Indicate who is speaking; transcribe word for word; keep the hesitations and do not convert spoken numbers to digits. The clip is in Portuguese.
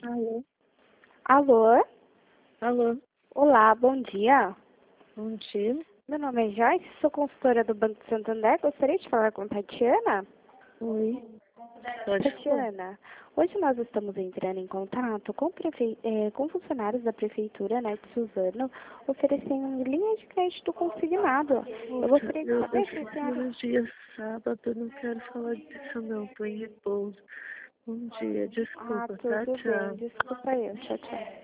Speaker 1: Alô?
Speaker 2: Alô?
Speaker 1: Alô?
Speaker 2: Olá, bom dia.
Speaker 1: Bom dia.
Speaker 2: Meu nome é Joyce, sou consultora do Banco Santander. Gostaria de falar com Tatiana?
Speaker 1: Oi. Pode falar.
Speaker 2: Tatiana, hoje nós estamos entrando em contato com, prefe... eh, com funcionários da Prefeitura, né, de Suzano, oferecendo linha de crédito consignado. Eu
Speaker 1: Moça,
Speaker 2: gostaria de
Speaker 1: eu
Speaker 2: saber se
Speaker 1: nasci
Speaker 2: a senhora...
Speaker 1: no dia sábado, eu não quero falar disso não, tô em repouso. Bom dia,
Speaker 2: Ah,
Speaker 1: desculpa, tá?
Speaker 2: tudo bem,
Speaker 1: Tchau.
Speaker 2: desculpa eu. Tchau, tchau.